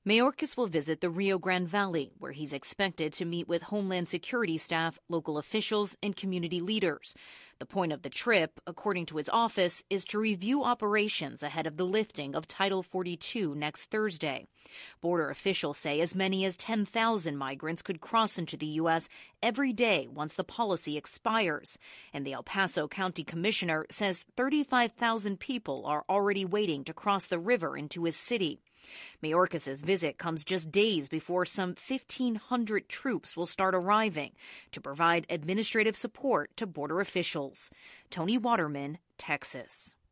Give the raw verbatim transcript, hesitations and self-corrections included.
Mayorkas will visit the Rio Grande Valley, where he's expected to meet with Homeland Security staff, local officials, and community leaders. The point of the trip, according to his office, is to review operations ahead of the lifting of Title forty-two next Thursday. Border officials say as many as ten thousand migrants could cross into the U S every day once the policy expires. And the El Paso County Commissioner says thirty-five thousand people are already waiting to cross the river into his city. Mayorkas' visit comes just days before some fifteen hundred troops will start arriving to provide administrative support to border officials. Tony Waterman, Texas.